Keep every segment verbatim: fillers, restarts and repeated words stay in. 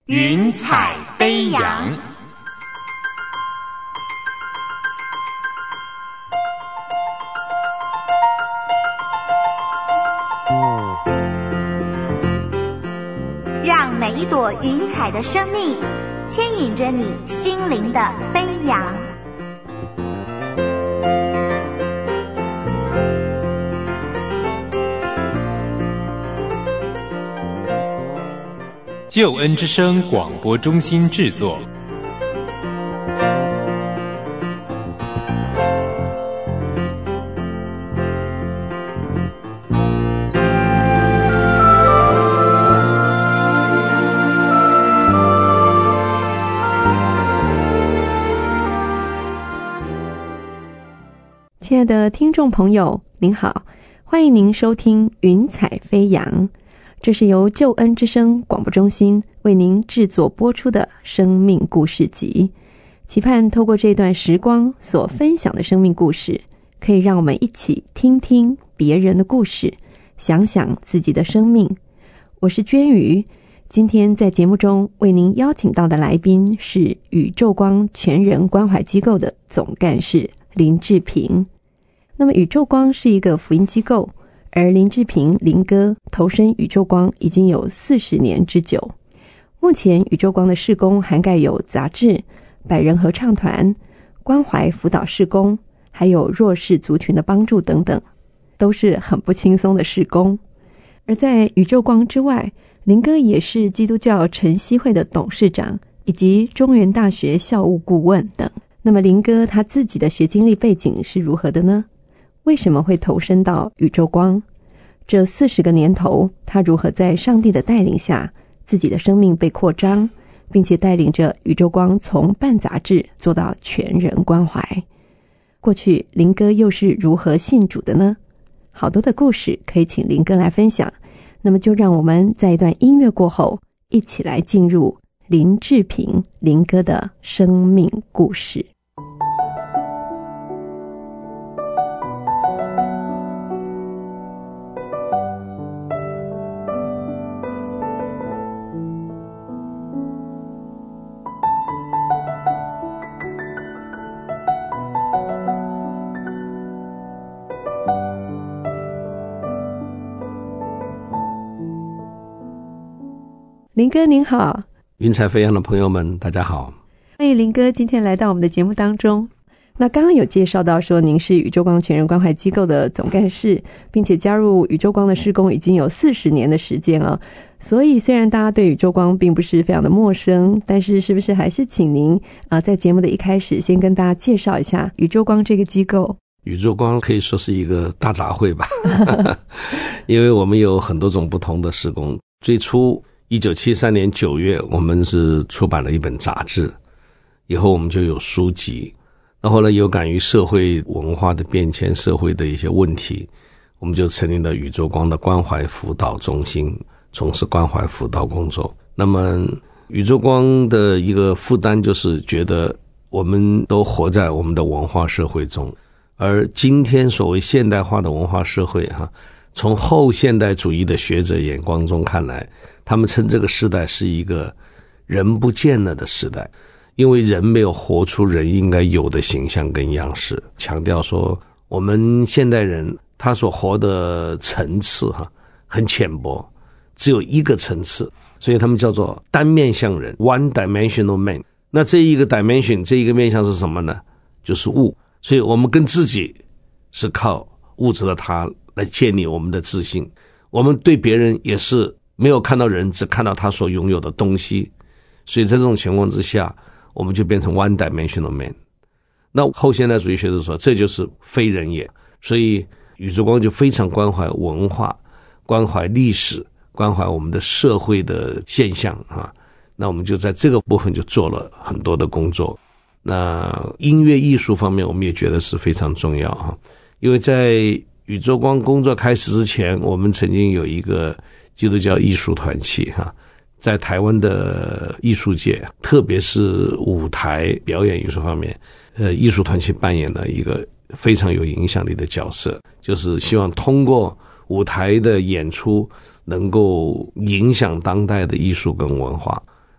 云彩飞扬。 让每一朵云彩的生命牵引着你心灵的飞扬。 救恩之声广播中心制作。 亲爱的听众朋友，您好，欢迎您收听云彩飞扬，这是由救恩之声广播中心为您制作播出的生命故事集，期盼透过这段时光所分享的生命故事，可以让我们一起听听别人的故事，想想自己的生命。我是娟瑜，今天在节目中为您邀请到的来宾是宇宙光全人关怀机构的总干事林志平。那么宇宙光是一个福音机构，而林志平林哥投身宇宙光已经有四十年之久。目前宇宙光的事工涵盖有杂志、百人合唱团、关怀辅导事工，还有弱势族群的帮助等等，都是很不轻松的事工。而在宇宙光之外，林哥也是基督教晨曦会的董事长，以及中原大学校务顾问等。那么林哥他自己的学经历背景是如何的呢？为什么会投身到宇宙光？这四十个年头，他如何在上帝的带领下，自己的生命被扩张，并且带领着宇宙光从办杂志做到全人关怀？过去林哥又是如何信主的呢？好多的故事可以请林哥来分享，那么就让我们在一段音乐过后，一起来进入林志平林哥的生命故事。林哥您好。 云彩飞扬的朋友们大家好， 欢迎林哥今天来到我们的节目当中。那刚刚有介绍到说您是宇宙光全人关怀机构的总干事，并且加入宇宙光的事工已经有四十年的时间了，所以虽然大家对宇宙光并不是非常的陌生，但是是不是还是请您、呃、在节目的一开始先跟大家介绍一下宇宙光这个机构。 宇宙光可以说是一个大杂烩吧因为我们有很多种不同的事工。最初一九七三年九月我们是出版了一本杂志，以后我们就有书籍，那后来有感于社会文化的变迁，社会的一些问题，我们就成立了宇宙光的关怀辅导中心，从事关怀辅导工作。那么宇宙光的一个负担就是觉得我们都活在我们的文化社会中，而今天所谓现代化的文化社会哈，从后现代主义的学者眼光中看来，他们称这个时代是一个人不见了的时代，因为人没有活出人应该有的形象跟样式，强调说我们现代人他所活的层次哈很浅薄，只有一个层次，所以他们叫做单面相人 one dimensional man。 那这一个 dimension 这一个面向是什么呢？就是物，所以我们跟自己是靠物质的他来建立我们的自信，我们对别人也是没有看到人，只看到他所拥有的东西，所以在这种情况之下，我们就变成 one dimensional man。 那后现代主义学者说这就是非人也，所以宇宙光就非常关怀文化，关怀历史，关怀我们的社会的现象啊。那我们就在这个部分就做了很多的工作。那音乐艺术方面我们也觉得是非常重要啊，因为在宇宙光工作开始之前，我们曾经有一个基督教艺术团契哈，在台湾的艺术界，特别是舞台表演艺术方面，呃，艺术团契扮演了一个非常有影响力的角色，就是希望通过舞台的演出能够影响当代的艺术跟文化。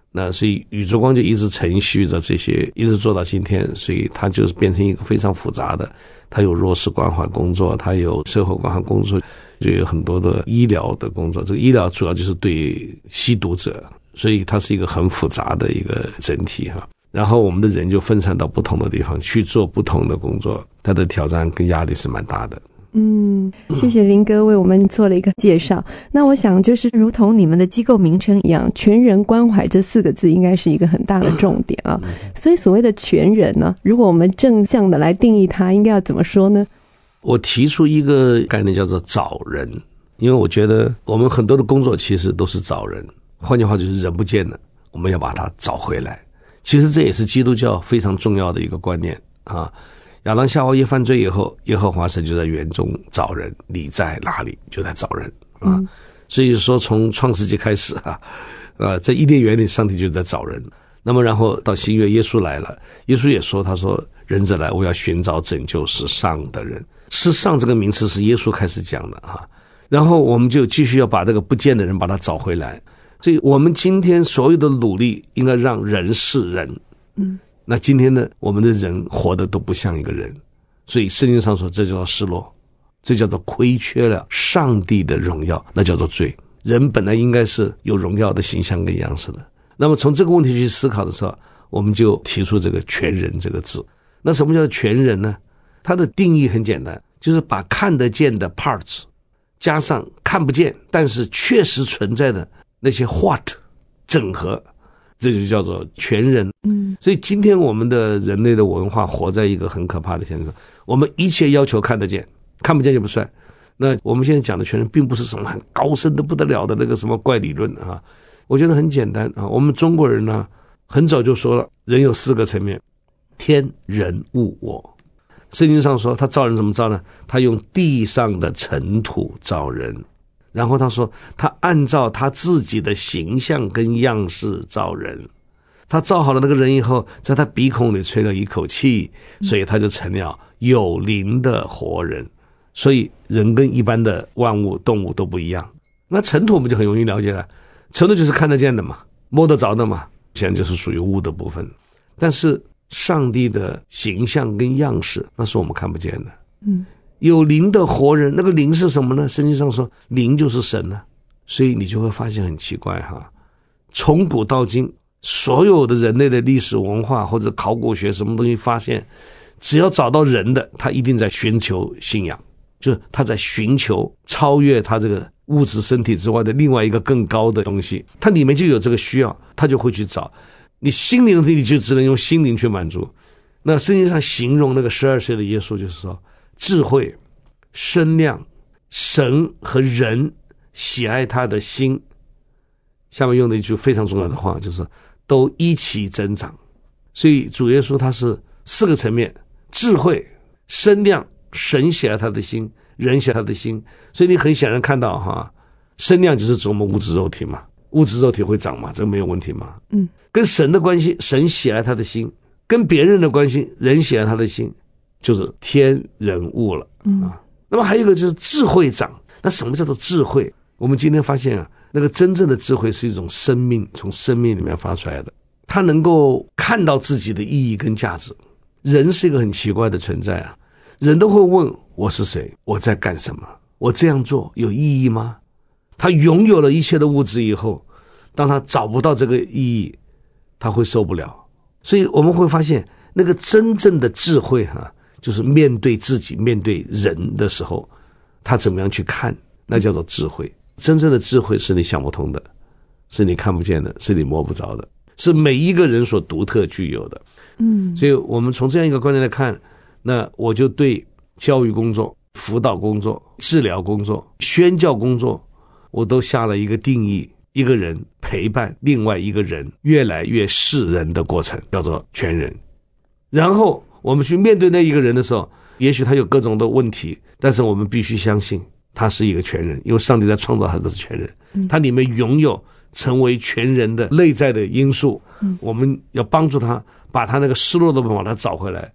那所以宇宙光就一直承续着这些，一直做到今天，所以它就是变成一个非常复杂的，它有弱势关怀工作，它有社会关怀工作，就有很多的医疗的工作。这个医疗主要就是对吸毒者，所以它是一个很复杂的一个整体哈。然后我们的人就分散到不同的地方去做不同的工作，它的挑战跟压力是蛮大的。 嗯，谢谢林哥为我们做了一个介绍。那我想就是如同你们的机构名称一样，全人关怀这四个字应该是一个很大的重点啊。所以所谓的全人呢，如果我们正向的来定义它，应该要怎么说呢？ 我提出一个概念叫做找人，因为我觉得我们很多的工作其实都是找人，换句话就是人不见了，我们要把它找回来。其实这也是基督教非常重要的一个观念啊。亚当夏娃一犯罪以后，耶和华神就在园中找人，你在哪里？就在找人啊。嗯、所以说从创世纪开始啊，呃，在伊甸园里上帝就在找人。那么然后到新约耶稣来了，耶稣也说，他说人者来，我要寻找拯救世上的人。世上这个名词是耶稣开始讲的啊。然后我们就继续要把这个不见的人把他找回来。所以我们今天所有的努力应该让人是人。嗯，那今天呢，我们的人活得都不像一个人，所以圣经上说这叫做失落，这叫做亏缺了上帝的荣耀，那叫做罪。人本来应该是有荣耀的形象跟样式的。那么从这个问题去思考的时候，我们就提出这个全人这个字。那什么叫全人呢？它的定义很简单，就是把看得见的 parts 加上看不见但是确实存在的那些 what 整合，这就叫做全人。嗯，所以今天我们的人类的文化活在一个很可怕的现象，我们一切要求看得见，看不见就不算。那我们现在讲的全人并不是什么很高深的不得了的那个什么怪理论啊，我觉得很简单啊。我们中国人呢，很早就说了，人有四个层面：天人物我。圣经上说他造人怎么造呢？他用地上的尘土造人，然后他说他按照他自己的形象跟样式造人，他造好了那个人以后，在他鼻孔里吹了一口气，所以他就成了有灵的活人。所以人跟一般的万物动物都不一样。那尘土我们就很容易了解了，尘土就是看得见的嘛，摸得着的嘛，现在就是属于物的部分。但是上帝的形象跟样式，那是我们看不见的。嗯，有灵的活人，那个灵是什么呢？圣经上说灵就是神呢。所以你就会发现很奇怪哈，从古到今所有的人类的历史文化或者考古学什么东西发现，只要找到人的，他一定在寻求信仰，就是他在寻求超越他这个物质身体之外的另外一个更高的东西，他里面就有这个需要，他就会去找。你心灵的东西就只能用心灵去满足。那圣经上形容那个十二岁的耶稣就是说，智慧、身量、神和人喜爱他的心，下面用的一句非常重要的话，就是都一起增长。所以主耶稣他是四个层面：智慧、身量、神喜爱他的心，人喜爱他的心。所以你很显然看到哈，身量就是指我们物质肉体嘛，物质肉体会长嘛，这个没有问题嘛。嗯，跟神的关系，神喜爱他的心；跟别人的关系，人喜爱他的心，就是天人物了。嗯啊，那么还有一个就是智慧长。那什么叫做智慧？我们今天发现啊，那个真正的智慧是一种生命，从生命里面发出来的，它能够看到自己的意义跟价值。人是一个很奇怪的存在啊，人都会问我是谁，我在干什么，我这样做有意义吗？他拥有了一切的物质以后，当他找不到这个意义，他会受不了。所以我们会发现那个真正的智慧哈，就是面对自己面对人的时候，他怎么样去看，那叫做智慧。真正的智慧是你想不通的，是你看不见的，是你摸不着的，是每一个人所独特具有的。嗯，所以我们从这样一个观点来看，那我就对教育工作、辅导工作、治疗工作、宣教工作，我都下了一个定义：一个人陪伴另外一个人越来越是人的过程，叫做全人。然后我们去面对那一个人的时候，也许他有各种的问题，但是我们必须相信他是一个全人，因为上帝在创造他的是全人，他里面拥有成为全人的内在的因素。我们要帮助他把他那个失落的部分把他找回来，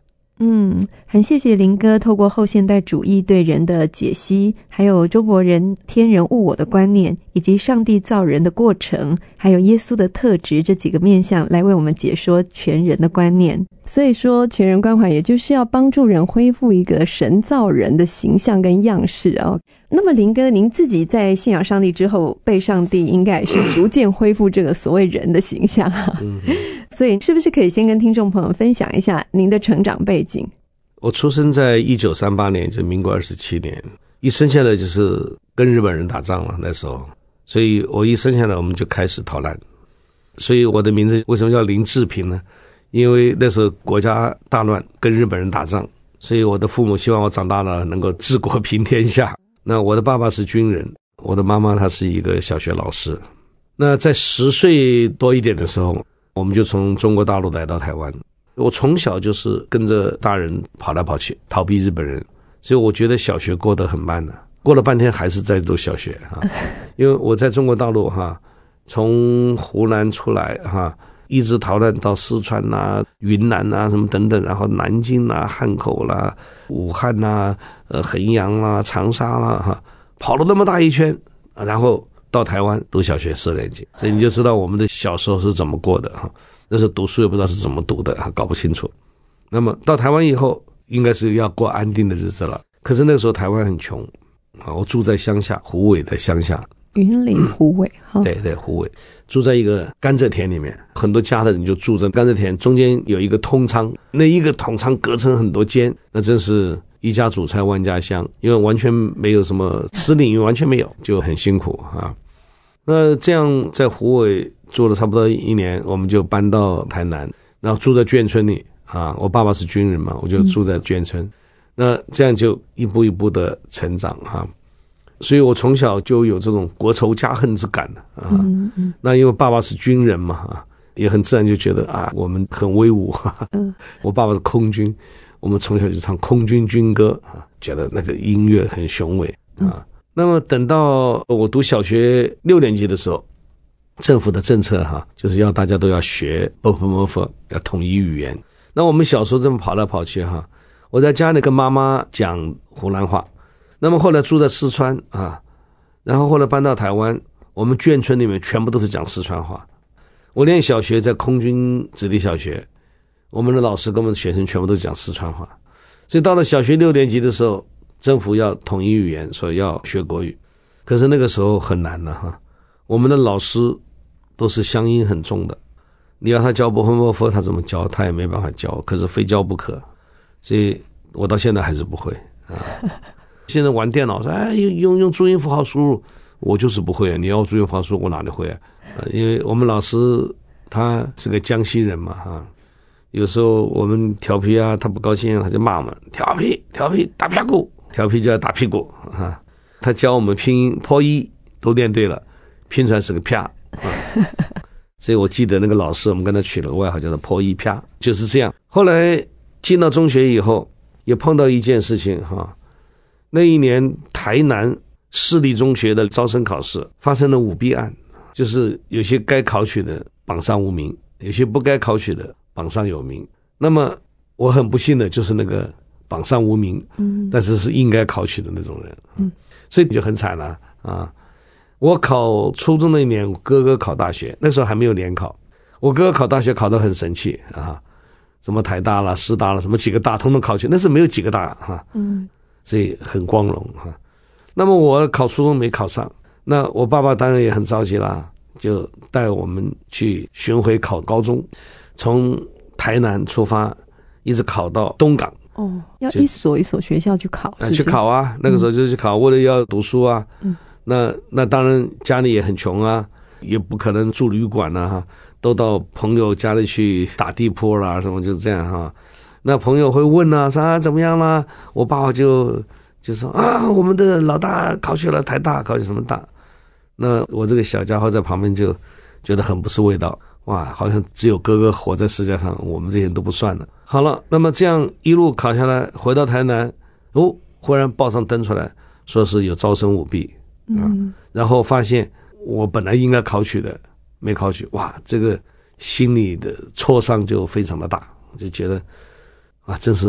嗯，很谢谢林哥透过后现代主义对人的解析，还有中国人天人物我的观念，以及上帝造人的过程，还有耶稣的特质这几个面向来为我们解说全人的观念。所以说全人关怀也就是要帮助人恢复一个神造人的形象跟样式哦。那么林哥，您自己在信仰上帝之后，被上帝应该也是逐渐恢复这个所谓人的形象啊。 嗯， 所以是不是可以先跟听众朋友分享一下您的成长背景？ 我出生在一九三八年，就民国二十七年，一生下来就是跟日本人打仗了，那时候，所以我一生下来我们就开始逃难，所以我的名字为什么叫林志平呢？因为那时候国家大乱，跟日本人打仗，所以我的父母希望我长大了能够治国平天下。那我的爸爸是军人，我的妈妈她是一个小学老师。那在十岁多一点的时候，我们就从中国大陆来到台湾。我从小就是跟着大人跑来跑去，逃避日本人，所以我觉得小学过得很慢的，过了半天还是在读小学哈。因为我在中国大陆哈，从湖南出来哈，一直逃难到四川啊、云南啊什么等等，然后南京啊、汉口啦、武汉啦、呃衡阳啦、长沙啦哈，跑了那么大一圈，然后到台湾读小学四年级，所以你就知道我们的小时候是怎么过的哈。那时候读书也不知道是怎么读的，搞不清楚。那么到台湾以后，应该是要过安定的日子了。可是那时候台湾很穷啊，我住在乡下，虎尾的乡下， 云林虎尾哈， 对对，虎尾，住在一个甘蔗田里面，很多家的人就住在甘蔗田中间有一个通仓，那一个通仓隔成很多间，那真是一家煮菜万家香，因为完全没有什么私领域，完全没有，就很辛苦啊。那这样在虎尾住了差不多一年，我们就搬到台南，然后住在眷村里啊。我爸爸是军人嘛，我就住在眷村。嗯、那这样就一步一步的成长哈。所以我从小就有这种国仇家恨之感啊。嗯嗯、那因为爸爸是军人嘛啊，也很自然就觉得啊，我们很威武。哈嗯、我爸爸是空军，我们从小就唱空军军歌啊，觉得那个音乐很雄伟啊。嗯那么等到我读小学六年级的时候，政府的政策哈，就是要大家都要学 b p m f， 要统一语言。那我们小时候这么跑来跑去哈，我在家里跟妈妈讲湖南话。那么后来住在四川啊，然后后来搬到台湾，我们眷村里面全部都是讲四川话。我念小学在空军子弟小学，我们的老师跟我们的学生全部都讲四川话。所以到了小学六年级的时候，政府要统一语言，所以要学国语。可是那个时候很难的哈，我们的老师都是乡音很重的，你要他教不分不分，他怎么教他也没办法教，可是非教不可。所以我到现在还是不会啊。现在玩电脑说哎用用注音符号输入，我就是不会啊。你要注音符号输入我哪里会啊？因为我们老师他是个江西人嘛哈。有时候我们调皮啊，他不高兴他就骂我们调皮调皮打屁股，调皮就要打屁股啊！他教我们拼音破一都练对了，拼出来是个啪啊！所以我记得那个老师，我们跟他取了个外号叫做破一啪，就是这样。后来进到中学以后，也碰到一件事情哈，那一年台南市立中学的招生考试发生了舞弊案，就是有些该考取的榜上无名，有些不该考取的榜上有名。那么我很不幸的就是那个榜上无名，嗯，但是是应该考取的那种人，嗯，所以就很惨了啊！我考初中那一年，我哥哥考大学，那时候还没有联考，我哥哥考大学考得很神气啊，什么台大啦、师大啦，什么几个大通通考取，那时候没有几个大哈，嗯，所以很光荣哈。那么我考初中没考上，那我爸爸当然也很着急啦，就带我们去巡回考高中，从台南出发，一直考到东港。 哦，要一所一所学校去考，是不是？ 去考啊，那个时候就去考，嗯、为了要读书啊。嗯，那那当然家里也很穷啊，也不可能住旅馆啊，哈，都到朋友家里去打地铺啦，什么就这样哈。那朋友会问啊，说啊怎么样啦？我爸爸就就说啊，我们的老大考取了台大，考取什么大？那我这个小家伙在旁边就觉得很不是味道。哇，好像只有哥哥活在世界上，我们这些人都不算了。好了，那么这样一路考下来，回到台南，哦，忽然报上登出来，说是有招生舞弊啊，嗯、然后发现我本来应该考取的没考取，哇，这个心里的挫伤就非常的大，就觉得啊，真是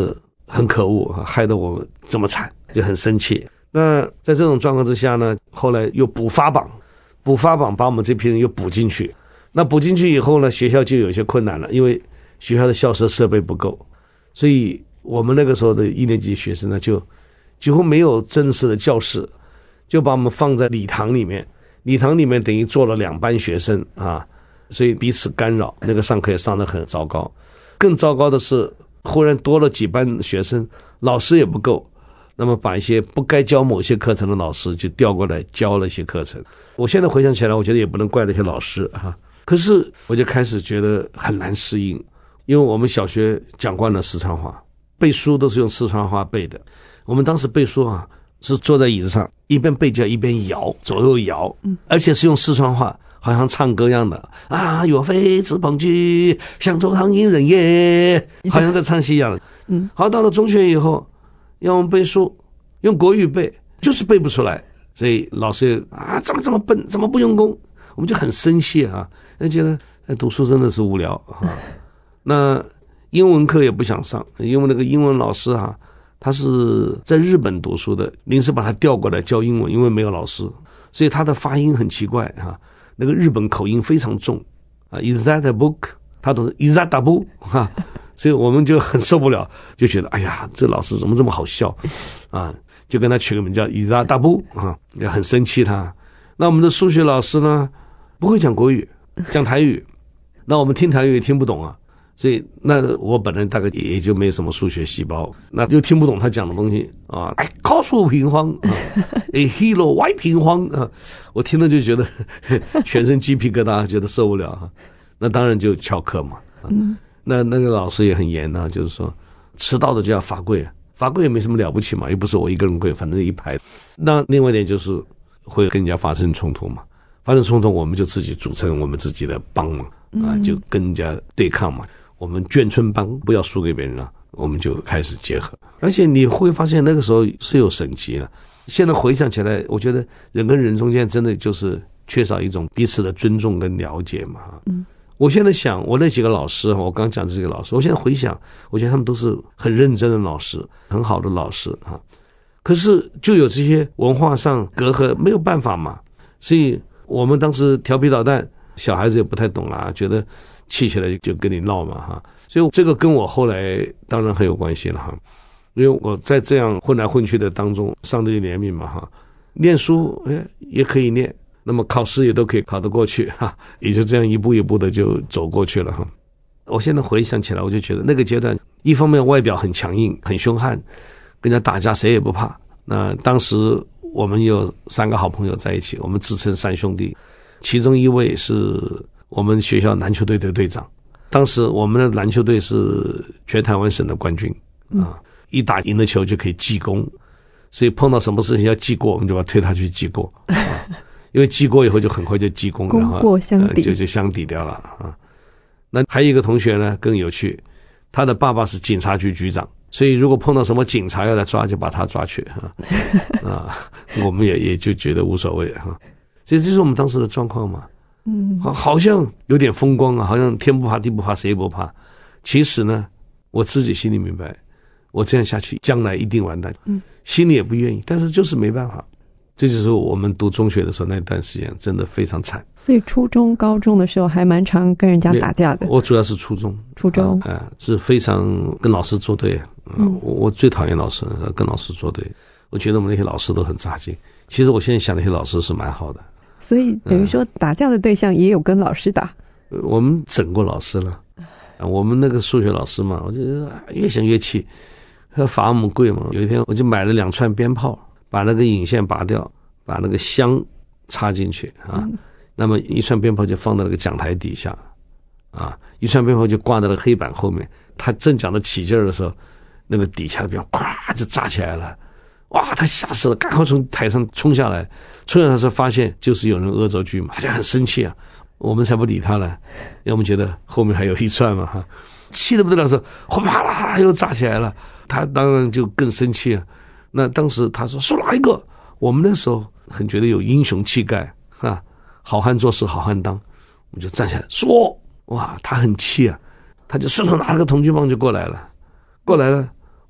很可恶，害得我这么惨，就很生气。那在这种状况之下呢，后来又补发榜，补发榜把我们这批人又补进去。那补进去以后呢，学校就有些困难了，因为学校的校舍设备不够，所以我们那个时候的一年级学生呢，就几乎没有正式的教室，就把我们放在礼堂里面。礼堂里面等于坐了两班学生啊，所以彼此干扰，那个上课也上得很糟糕。更糟糕的是，忽然多了几班学生，老师也不够，那么把一些不该教某些课程的老师就调过来教了一些课程。我现在回想起来，我觉得也不能怪那些老师啊。可是我就开始觉得很难适应，因为我们小学讲惯了四川话，背书都是用四川话背的。我们当时背书啊，是坐在椅子上，一边背就一边摇，左右摇，而且是用四川话，好像唱歌一样的啊，岳飞自捧菊，向周唐隐忍也，好像在唱戏一样的。嗯，好，到了中学以后，要我们背书，用国语背，就是背不出来，所以老师啊，怎么这么笨，怎么不用功？我们就很生气啊，就觉得哎，读书真的是无聊啊。那英文课也不想上，因为那个英文老师啊，他是在日本读书的，临时把他调过来教英文，因为没有老师，所以他的发音很奇怪啊，那个日本口音非常重啊。Is that a book？ 他都是 Is that a book？ 哈，所以我们就很受不了，就觉得哎呀，这老师怎么这么好笑啊？就跟他取个名叫 Is that a book？ 啊，也很生气他。那我们的数学老师呢，不会讲国语，讲台语，那我们听台语也听不懂啊。所以那我本人大概也就没什么数学细胞，那又听不懂他讲的东西啊，哎 cos 平方啊，哎 hero y 平方啊，我听了就觉得全身鸡皮疙瘩，觉得受不了啊。那当然就翘课嘛。嗯，那那个老师也很严啊，就是说迟到的就要罚跪，罚跪也没什么了不起嘛，又不是我一个人跪，反正一排。那另外一点就是会跟人家发生冲突嘛，发生冲突我们就自己组成我们自己的帮嘛，啊，就跟人家对抗嘛。我们眷村帮不要输给别人了，我们就开始结合。而且你会发现那个时候是有省级了。现在回想起来，我觉得人跟人中间真的就是缺少一种彼此的尊重跟了解嘛。嗯，我现在想，我那几个老师，我刚讲这几个老师，我现在回想，我觉得他们都是很认真的老师，很好的老师啊。可是就有这些文化上隔阂，没有办法嘛。所以我们当时调皮捣蛋，小孩子也不太懂啊，觉得气起来就跟你闹嘛哈，所以这个跟我后来当然很有关系了哈，因为我在这样混来混去的当中，上帝怜悯嘛哈，念书哎也可以念，那么考试也都可以考得过去哈，也就这样一步一步的就走过去了哈。我现在回想起来，我就觉得那个阶段，一方面外表很强硬、很凶悍，跟人家打架谁也不怕。那当时我们有三个好朋友在一起，我们自称三兄弟，其中一位是我们学校篮球队的队长，当时我们的篮球队是全台湾省的冠军啊，一打赢的球就可以记功，所以碰到什么事情要记过，我们就把推他去记过啊，因为记过以后就很快就记功， 功过相抵， 呃、就就相抵掉了啊。那还有一个同学呢更有趣，他的爸爸是警察局局长，所以如果碰到什么警察要来抓，就把他抓去啊啊，我们也也就觉得无所谓哈，所以这是我们当时的状况嘛。嗯，好像有点风光啊，好像天不怕地不怕谁也不怕。其实呢，我自己心里明白，我这样下去将来一定完蛋。嗯，心里也不愿意，但是就是没办法。这就是我们读中学的时候那段时间真的非常惨。 所以初中、高中的时候还蛮常跟人家打架的。 我主要是初中， 初中啊、呃，是非常跟老师作对。嗯，我我最讨厌老师，跟老师作对。我觉得我们那些老师都很扎劲。其实我现在想那些老师是蛮好的。 所以等于说打架的对象也有跟老师打。 嗯、我们整过老师了。我们那个数学老师嘛，我就越想越气，要罚我们跪嘛。有一天我就买了两串鞭炮，把那个引线拔掉，把那个香插进去啊，嗯、那么一串鞭炮就放在那个讲台底下啊，一串鞭炮就挂在那个黑板后面。他正讲的起劲儿的时候，那个底下的鞭炮咵就炸起来了。哇，他吓死了，赶快从台上冲下来，冲下来的时候发现就是有人恶作剧嘛，他就很生气啊。我们才不理他了，因为我们觉得后面还有一串嘛哈，气得不得了，说哗啦啦又炸起来了，他当然就更生气了。那当时他说说哪一个？我们那时候很觉得有英雄气概啊，好汉做事好汉当，我们就站起来说，哇，他很气啊，他就顺手拿了个铜锯棒就过来了，过来了。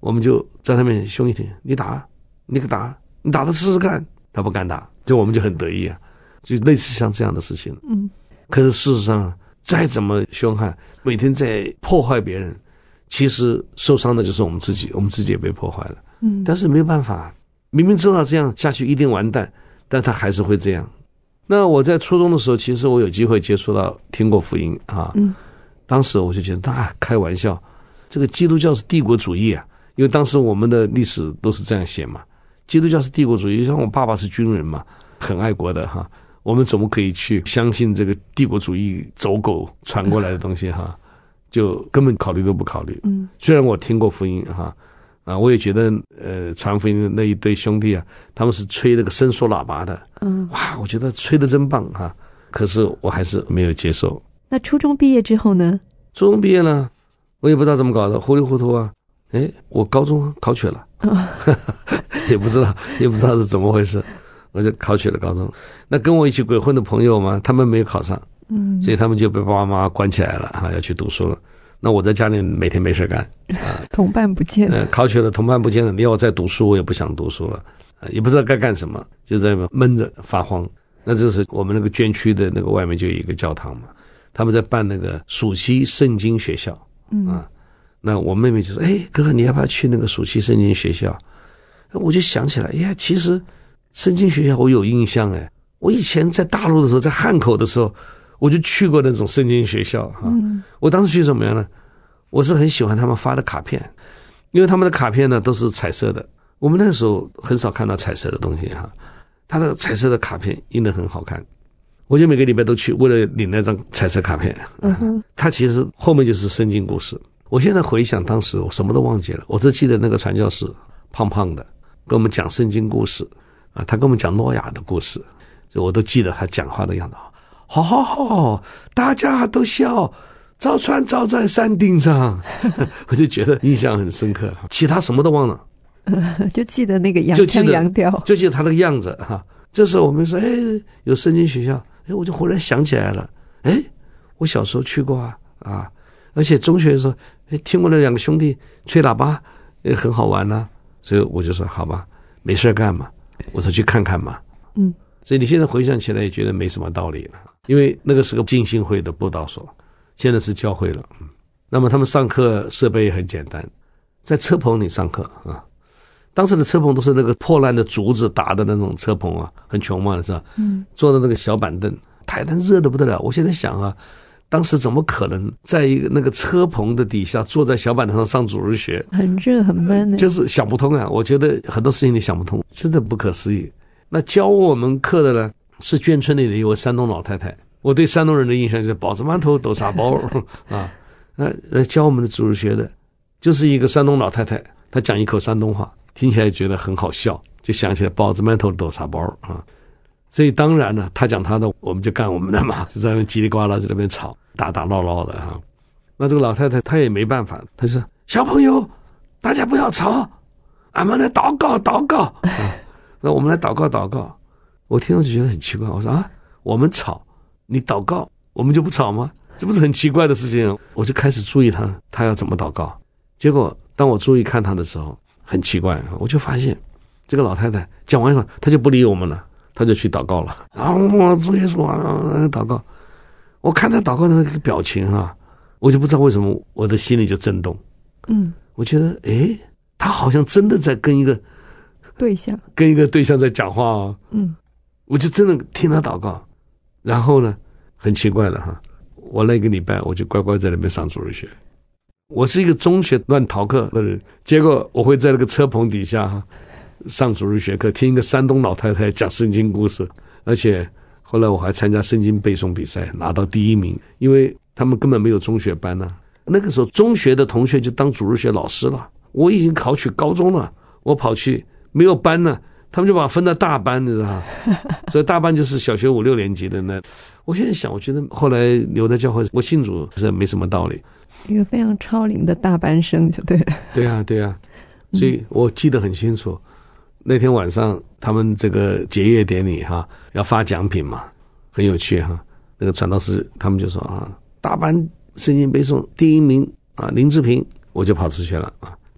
我们就在那边凶一点，你打，你可打，你打他试试看，他不敢打，就我们就很得意啊，就类似像这样的事情。 嗯， 可是事实上，再怎么凶悍，每天在破坏别人，其实受伤的就是我们自己，我们自己也被破坏了。 嗯， 但是没有办法，明明知道这样下去一定完蛋，但他还是会这样。那我在初中的时候，其实我有机会接触到听过福音啊， 嗯，当时我就觉得啊，开玩笑，这个基督教是帝国主义啊，因为当时我们的历史都是这样写嘛，基督教是帝国主义，像我爸爸是军人嘛，很爱国的哈，我们怎么可以去相信这个帝国主义走狗传过来的东西哈？就根本考虑都不考虑。嗯，虽然我听过福音哈。啊，我也觉得，呃，传福音的那一对兄弟啊，他们是吹那个伸缩喇叭的，嗯，哇，我觉得吹得真棒哈、啊。可是我还是没有接受。 那初中毕业之后呢？ 初中毕业了，我也不知道怎么搞的，糊里糊涂啊，哎，我高中考取了，哦、也不知道，也不知道是怎么回事，我就考取了高中。那跟我一起鬼混的朋友嘛，他们没有考上，嗯，所以他们就被爸爸妈妈关起来了哈、啊，要去读书了。那我在家里每天没事干，啊， 同伴不见了， 呃，考取了同伴不见了，你要我再读书，我也不想读书了，啊，也不知道该干什么，就在那闷着发慌。那这是我们那个捐区的那个外面就有一个教堂嘛，他们在办那个暑期圣经学校，嗯啊，那我妹妹就说：“哎，哥哥，你要不要去那个暑期圣经学校？”我就想起来，哎呀，其实圣经学校我有印象哎，我以前在大陆的时候，在汉口的时候。我就去过那种圣经学校哈、嗯，我当时去怎么样呢？我是很喜欢他们发的卡片，因为他们的卡片呢都是彩色的，我们那时候很少看到彩色的东西哈。他的彩色的卡片印得很好看，我就每个礼拜都去，为了领那张彩色卡片。嗯哼，他其实后面就是圣经故事。我现在回想当时，我什么都忘记了，我只记得那个传教士胖胖的跟我们讲圣经故事啊，他跟我们讲诺亚的故事，所以我都记得他讲话的样子。好好好，大家都笑，造船造在山顶上，我就觉得印象很深刻，其他什么都忘了， 呃、就记得那个洋腔洋调， 就记得他那个样子哈。这时候我们说，哎，有圣经学校，哎，我就忽然想起来了，哎，我小时候去过啊啊，而且中学的时候，哎，听过那两个兄弟吹喇叭，也很好玩啊，所以我就说，好吧，没事干嘛，我说去看看嘛，嗯。所以你现在回想起来也觉得没什么道理了，因为那个是个浸信会的布道所，现在是教会了。那么他们上课设备也很简单，在车棚里上课啊。当时的车棚都是那个破烂的竹子打的那种车棚啊，很穷嘛，是吧？嗯，坐的那个小板凳，台灯热得不得了。我现在想啊，当时怎么可能在一个那个车棚的底下坐在小板凳上上主日学？ 很热很闷的， 就是想不通啊。我觉得很多事情你想不通，真的不可思议。那教我们课的呢是眷村里的一位山东老太太，我对山东人的印象就是包子馒头豆沙包啊。那教我们的主日学的就是一个山东老太太，她讲一口山东话，听起来觉得很好笑，就想起来包子馒头豆沙包啊。所以当然呢，她讲她的，我们就干我们的嘛，就在那边叽里呱啦在那边吵，打打闹闹的哈。那这个老太太她也没办法，她说小朋友大家不要吵，俺们来祷告祷告啊。那我们来祷告祷告，我听上去觉得很奇怪。我说啊，我们吵，你祷告，我们就不吵吗？这不是很奇怪的事情？我就开始注意他，他要怎么祷告。结果当我注意看他的时候，很奇怪，我就发现这个老太太讲完以后，他就不理我们了，他就去祷告了。啊，我主耶稣啊，祷告。我看他祷告的那个表情啊，我就不知道为什么我的心里就震动。嗯，我觉得，诶，他好像真的在跟一个。 对象跟一个对象在讲话哦，嗯，我就真的听他祷告，然后呢，很奇怪的哈，我那个礼拜我就乖乖在那边上主日学。我是一个中学乱逃课的人，结果我会在那个车棚底下哈上主日学课，听一个山东老太太讲圣经故事，而且后来我还参加圣经背诵比赛，拿到第一名，因为他们根本没有中学班呢、啊。那个时候中学的同学就当主日学老师了，我已经考取高中了，我跑去。没有班呢，他们就把我分到大班，你知道吗？所以大班就是小学五六年级的那。我现在想，我觉得后来留在教会，我信主是没什么道理。 一个非常超龄的大班生就对了。 对啊，对啊，所以我记得很清楚。嗯、那天晚上他们这个结业典礼哈，要发奖品嘛，很有趣哈。那个传道士他们就说啊，大班圣经背诵第一名啊林志平，我就跑出去了啊。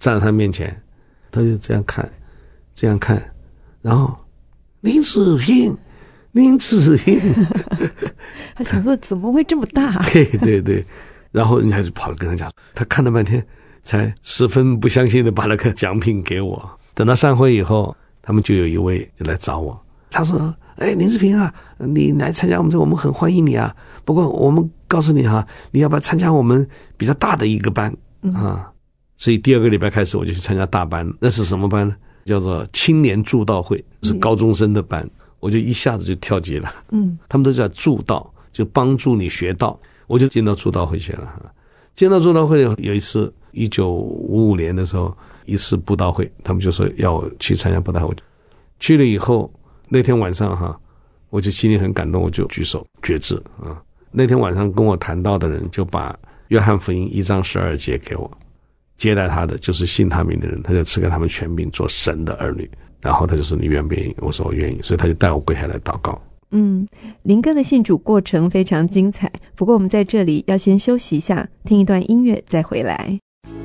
站在他面前，他就这样看这样看，然后林子平林子平他想说怎么会这么大？ 对对对，然后人家就跑了跟他讲，他看了半天才十分不相信的把那个奖品给我。等到散会以后，他们就有一位就来找我，他说哎，林志平啊，你来参加我们这，我们很欢迎你啊，不过我们告诉你哈、啊，你要不要参加我们比较大的一个班啊？所以第二个礼拜开始我就去参加大班。那是什么班呢？叫做青年助道会，是高中生的班。我就一下子就跳级了。嗯，他们都叫助道，就帮助你学道，我就进到助道会去了。进到助道会有一次一九五五年的时候，一次布道会，他们就说要我去参加布道会。去了以后，那天晚上哈，我就心里很感动，我就举手决志啊。那天晚上跟我谈到的人就把约翰福音一章十二节给我，接待他的就是信他名的人，他就赐给他们权柄做神的儿女。然后他就说你愿不愿意？我说我愿意，所以他就带我跪下来祷告。 嗯，林哥的信主过程非常精彩，不过我们在这里要先休息一下，听一段音乐再回来。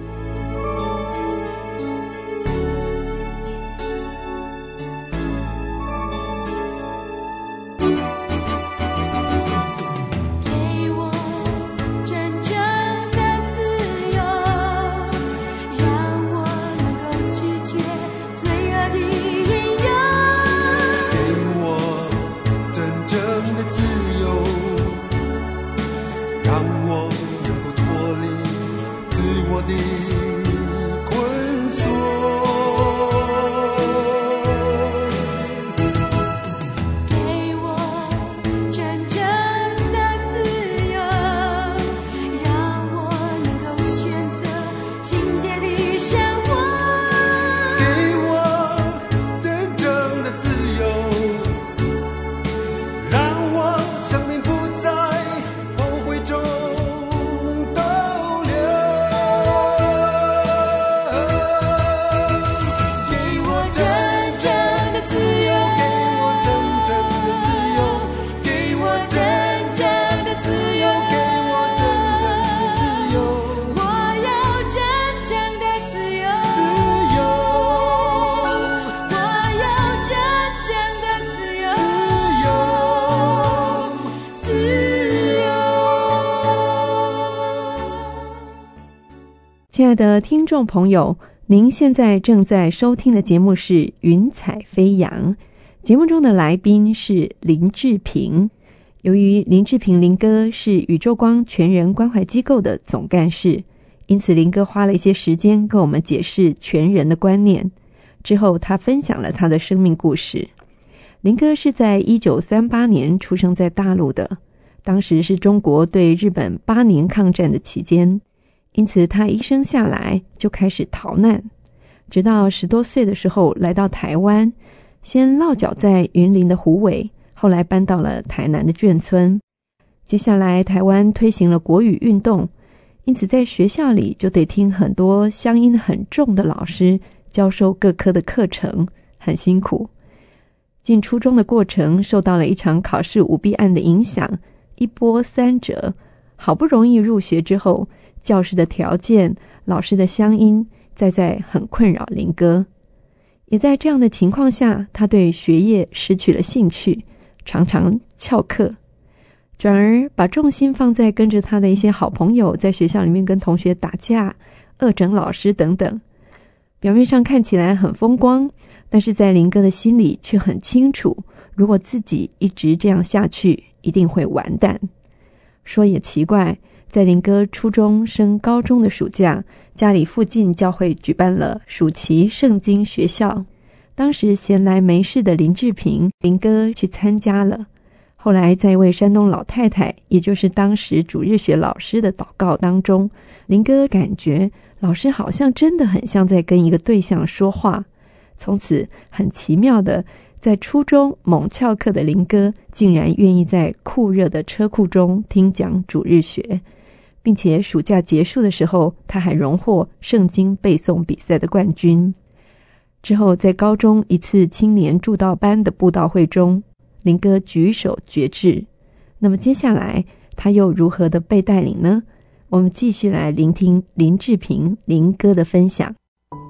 亲爱的听众朋友，您现在正在收听的节目是《云彩飞扬》，节目中的来宾是林志平。由于林志平林哥是宇宙光全人关怀机构的总干事，因此林哥花了一些时间跟我们解释全人的观念。之后他分享了他的生命故事。林哥是在一九三八年出生在大陆的，当时是中国对日本八年抗战的期间，因此他一生下来就开始逃难，直到十多岁的时候来到台湾，先落脚在云林的虎尾，后来搬到了台南的眷村。接下来台湾推行了国语运动，因此在学校里就得听很多乡音很重的老师教授各科的课程，很辛苦。进初中的过程受到了一场考试舞弊案的影响，一波三折，好不容易入学之后，教室的条件、老师的乡音再再很困扰林哥。也在这样的情况下，他对学业失去了兴趣，常常翘课，转而把重心放在跟着他的一些好朋友在学校里面跟同学打架、恶整老师等等。表面上看起来很风光，但是在林哥的心里却很清楚，如果自己一直这样下去，一定会完蛋。说也奇怪，在林哥初中升高中的暑假，家里附近教会举办了暑期圣经学校，当时闲来没事的林志平林哥去参加了。后来在一位山东老太太，也就是当时主日学老师的祷告当中，林哥感觉老师好像真的很像在跟一个对象说话。从此很奇妙的，在初中猛翘课的林哥竟然愿意在酷热的车库中听讲主日学，并且暑假结束的时候，他还荣获圣经背诵比赛的冠军。之后在高中一次青年助道班的布道会中，林哥举手决志。那么接下来他又如何的被带领呢？我们继续来聆听林志平林哥的分享。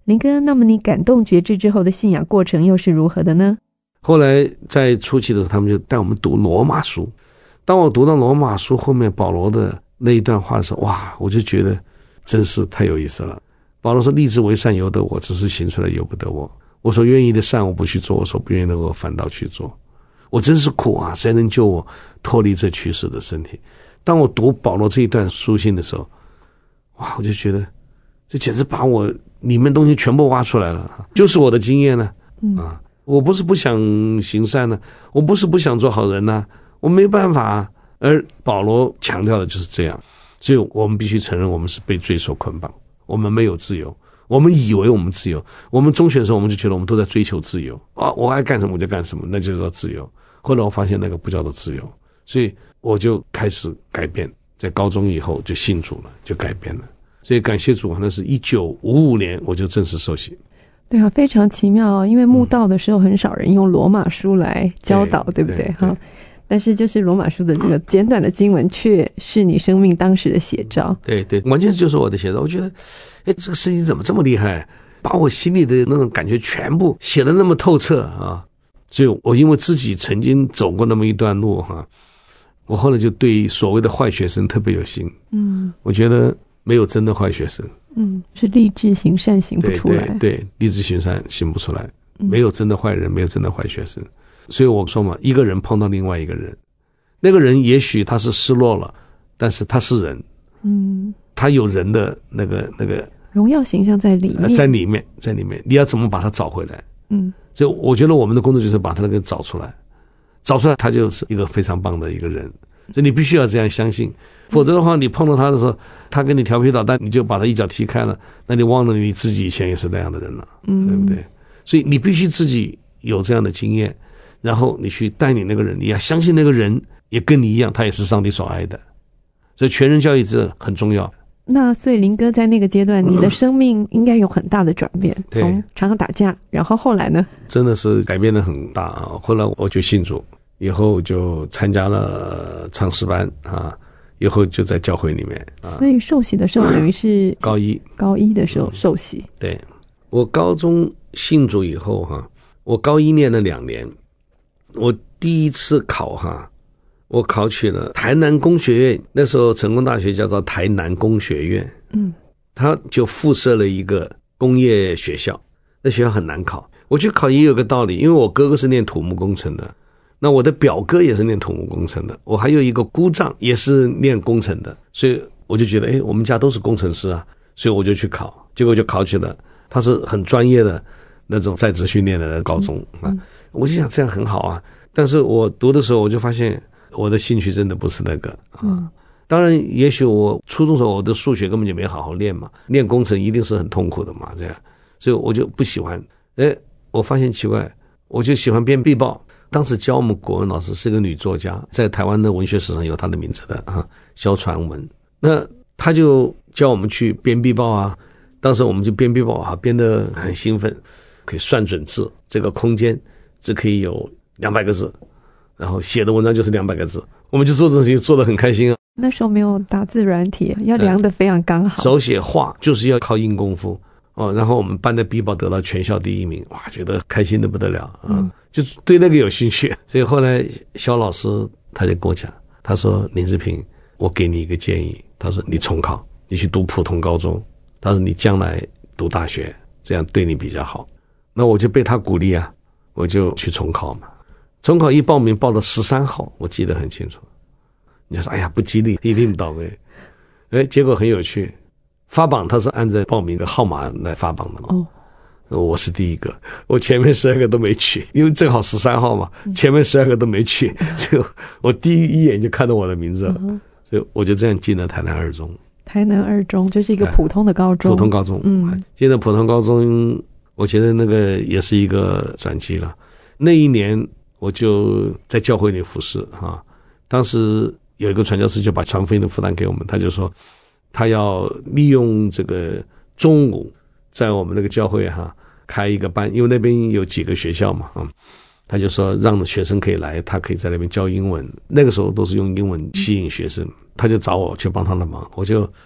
林哥，那么你感动觉知之后的信仰过程又是如何的呢？ 后来在初期的时候，他们就带我们读罗马书。当我读到罗马书后面保罗的那一段话的时候，哇，我就觉得真是太有意思了。保罗说：“立志为善由得我，只是行出来由不得我。我所愿意的善我不去做，我所不愿意的我反倒去做。我真是苦啊！谁能救我脱离这趋势的身体？”当我读保罗这一段书信的时候，哇，我就觉得这简直把我里面东西全部挖出来了，就是我的经验呢。嗯啊，我不是不想行善呢，我不是不想做好人呢，我没办法啊。而保罗强调的就是这样，所以我们必须承认我们是被罪所捆绑，我们没有自由。我们以为我们自由，我们中学的时候我们就觉得我们都在追求自由啊，我爱干什么我就干什么，那就叫自由。后来我发现那个不叫做自由，所以我就开始改变，在高中以后就信主了，就改变了。所以感谢主，那是一九五五年我就正式受洗。 对啊，非常奇妙哦，因为慕道的时候很少人用罗马书来教导，嗯、对不对？哈，但是就是罗马书的这个简短的经文，却是你生命当时的写照。 对对，完全就是我的写照。我觉得，哎，这个事情怎么这么厉害？把我心里的那种感觉全部写得那么透彻啊！所以我因为自己曾经走过那么一段路哈、啊，我后来就对所谓的坏学生特别有心。嗯，我觉得没有真的坏学生。 嗯，是立志行善行不出来。 对对对，立志行善行不出来，没有真的坏人，没有真的坏学生。所以我说嘛，一个人碰到另外一个人，那个人也许他是失落了，但是他是人。嗯，他有人的那个那个荣耀形象在里面、呃， 在里面，在里面，你要怎么把它找回来？嗯，所以我觉得我们的工作就是把他那个找出来，找出来，他就是一个非常棒的一个人。所以你必须要这样相信，否则的话，你碰到他的时候，他跟你调皮捣蛋，你就把他一脚踢开了，那你忘了你自己以前也是那样的人了，嗯，对不对？所以你必须自己有这样的经验，然后你去带领那个人，你要相信那个人也跟你一样，他也是上帝所爱的。所以全人教育这很重要。 那所以林哥在那个阶段，你的生命应该有很大的转变，从常常打架，然后后来呢？ 真的是改变得很大啊！后来我就信主，以后就参加了唱诗班啊，以后就在教会里面啊。 所以受洗的时候等于是高一， 高一的时候受洗。 嗯、对，我高中信主以后哈、啊，我高一念了两年，我第一次考哈。我考取了台南工学院，那时候成功大学叫做台南工学院，嗯，它就附设了一个工业学校，那学校很难考。我去考也有个道理，因为我哥哥是念土木工程的，那我的表哥也是念土木工程的，我还有一个姑丈也是念工程的，所以我就觉得，哎，我们家都是工程师啊，所以我就去考，结果就考取了，他是很专业的那种在职训练的高中啊，我就想这样很好啊，但是我读的时候我就发现。我的兴趣真的不是那个啊，嗯、当然，也许我初中时候我的数学根本就没好好练嘛，练工程一定是很痛苦的嘛，这样，所以我就不喜欢。哎，我发现奇怪，我就喜欢编壁报。当时教我们国文老师是个女作家，在台湾的文学史上有她的名字的啊，萧传文。那她就教我们去编壁报啊，当时我们就编壁报啊，编得很兴奋，可以算准字，这个空间只可以有两百个字。然后写的文章就是两百个字，我们就做这种事情做得很开心啊。 那时候没有打字软体，要量得非常刚好。 手写画就是要靠硬功夫哦。然后我们班的壁报得到全校第一名，哇，觉得开心得不得了啊！嗯、就对那个有兴趣。所以后来肖老师他就跟我讲，他说林志平，我给你一个建议，他说你重考，你去读普通高中，他说你将来读大学，这样对你比较好。那我就被他鼓励啊，我就去重考嘛。重考一报名报到十三号，我记得很清楚。你就说，哎呀，不吉利，一定倒霉。哎，结果很有趣，发榜他是按照报名的号码来发榜的嘛。哦，我是第一个，我前面十二个都没去，因为正好十三号嘛，前面十二个都没去，所以我第一眼就看到我的名字了，嗯、所以我就这样进了台南二中。 台南二中就是一个普通的高中， 普通高中。嗯，进了普通高中，我觉得那个也是一个转机了。那一年。我就在教会里服侍啊，当时有一个传教士就把传福音的负担给我们，他就说他要利用这个中午在我们那个教会哈、啊、开一个班，因为那边有几个学校嘛啊，他就说让学生可以来，他可以在那边教英文，那个时候都是用英文吸引学生，他就找我去帮他的忙，我就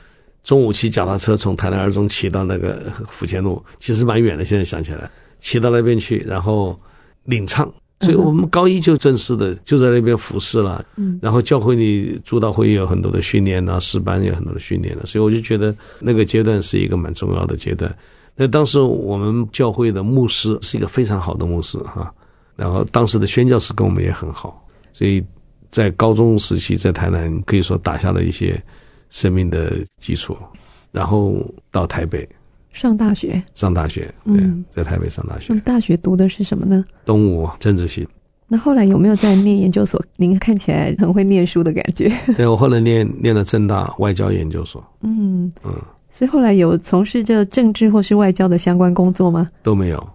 中午骑脚踏车从台南二中骑到那个府前路，其实蛮远的，现在想起来骑到那边去，然后领唱，所以我们高一就正式的就在那边服侍了，嗯，然后教会里祝祷会也有很多的训练啊，诗班也有很多的训练了，所以我就觉得那个阶段是一个蛮重要的阶段。那当时我们教会的牧师是一个非常好的牧师哈，然后当时的宣教师跟我们也很好，所以在高中时期在台南可以说打下了一些生命的基础，然后到台北上大学， 上大学，对，嗯，在台北上大学。 上大学读的是什么呢？ 东吴政治系。 那后来有没有在念研究所？您看起来很会念书的感觉。 对，我后来念念了政大外交研究所。嗯嗯， 所以后来有从事这政治或是外交的相关工作吗？ 都没有。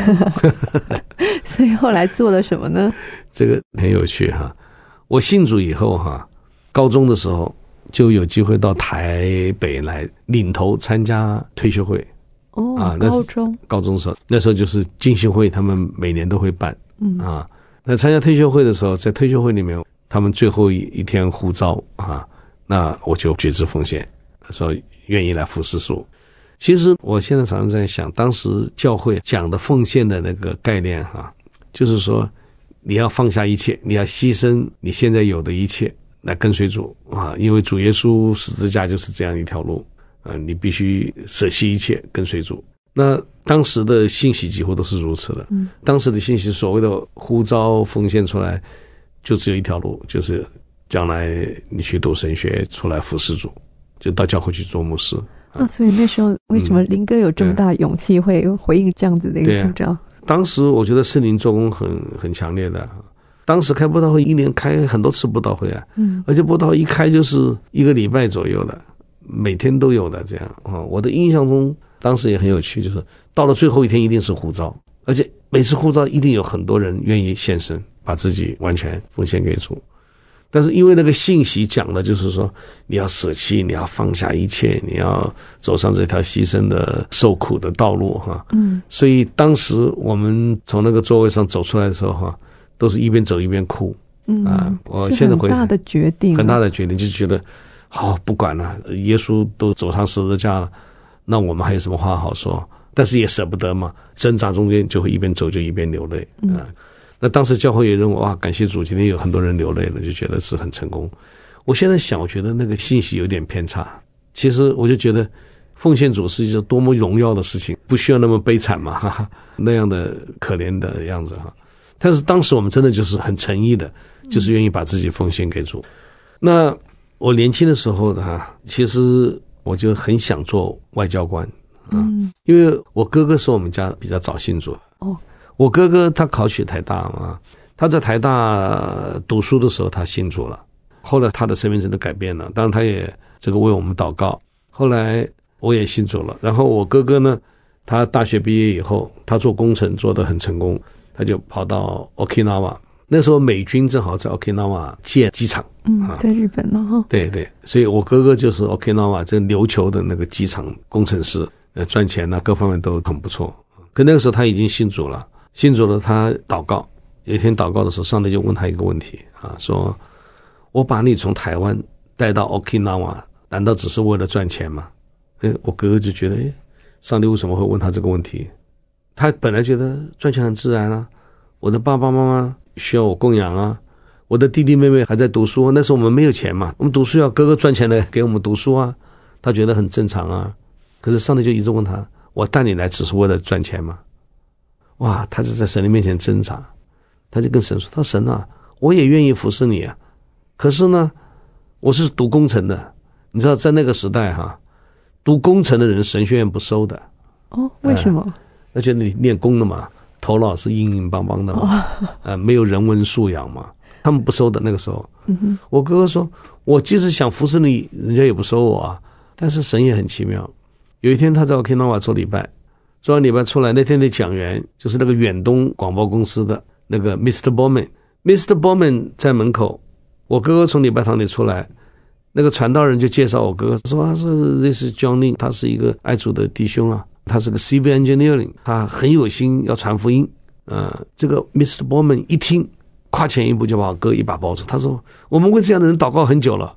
所以后来做了什么呢？ 这个很有趣哈。我信主以后哈，高中的时候就有机会到台北来领头参加退休会。 哦，啊，高中高中的时候，那时候就是浸信会他们每年都会办，嗯啊，那参加退休会的时候，在退休会里面，他们最后一一天呼召啊，那我就决志奉献，说愿意来服侍主。其实我现在常常在想，当时教会讲的奉献的那个概念哈，就是说你要放下一切，你要牺牲你现在有的一切来跟随主啊，因为主耶稣十字架就是这样一条路。啊，你必须舍弃一切跟随主。那当时的信息几乎都是如此的。嗯，当时的信息所谓的呼召奉献出来，就只有一条路，就是将来你去读神学，出来服侍主，就到教会去做牧师。 啊，所以那时候为什么林哥有这么大勇气会回应这样子的一个呼召？ 当时我觉得圣灵做工很很强烈的。当时开布道会一年开很多次布道会啊，嗯，而且布道会一开就是一个礼拜左右的。每天都有的这样啊，我的印象中当时也很有趣，就是到了最后一天一定是呼召，而且每次呼召一定有很多人愿意献身，把自己完全奉献给主。但是因为那个信息讲的就是说你要舍弃，你要放下一切，你要走上这条牺牲的受苦的道路哈，嗯，所以当时我们从那个座位上走出来的时候哈，都是一边走一边哭，嗯啊，我现在回很大的决定， 很大的决定，就觉得。好，不管了，耶稣都走上十字架了，那我们还有什么话好说？但是也舍不得嘛，挣扎中间就会一边走就一边流泪，嗯，啊，那当时教会也认为哇，感谢主，今天有很多人流泪了，就觉得是很成功。我现在想，我觉得那个信息有点偏差。其实我就觉得奉献主是一件多么荣耀的事情，不需要那么悲惨嘛，哈哈，那样的可怜的样子哈。但是当时我们真的就是很诚意的，就是愿意把自己奉献给主。那我年轻的时候呢，其实我就很想做外交官啊，嗯，因为我哥哥是我们家比较早信主哦。我哥哥他考取台大嘛，他在台大读书的时候他信主了，后来他的生命真的改变了，当然他也这个为我们祷告。后来我也信主了，然后我哥哥呢，他大学毕业以后，他做工程做得很成功，他就跑到 Okinawa。那时候美军正好在 Okinawa 建机场， 嗯，在日本呢哈。 对对，所以我哥哥就是 Okinawa 这琉球的那个机场工程师，呃，赚钱呢各方面都很不错。可那个时候他已经信主了，信主了他祷告，有一天祷告的时候，上帝就问他一个问题啊，说：“我把你从台湾带到 Okinawa， 难道只是为了赚钱吗？”哎，我哥哥就觉得，哎，上帝为什么会问他这个问题？他本来觉得赚钱很自然啊，我的爸爸妈妈需要我供养啊，我的弟弟妹妹还在读书，那时候我们没有钱嘛，我们读书要哥哥赚钱来给我们读书啊，他觉得很正常啊。可是上帝就一直问他，我带你来只是为了赚钱吗？哇，他就在神的面前挣扎，他就跟神说，他说神啊，我也愿意服侍你啊，可是呢我是读工程的，你知道在那个时代哈，读工程的人神学院不收的。 哦，为什么？呃、 那觉得你练功的嘛，头脑是硬硬邦邦的嘛，哦，呃，没有人文素养嘛，他们不收的。那个时候，嗯哼，我哥哥说，我即使想服侍你，人家也不收我啊。但是神也很奇妙，有一天他在 Okinawa 做礼拜，做完礼拜出来，那天的讲员就是那个远东广播公司的那个 Mister Bowman，Mister Bowman 在门口，我哥哥从礼拜堂里出来，那个传道人就介绍我哥哥，说他是这是 Johnny， 他是一个爱主的弟兄啊。他是个 civil engineering， 他很有心要传福音。呃，这个 Mister Bowman 一听，跨前一步就把我哥一把抱住，他说：“我们为这样的人祷告很久了，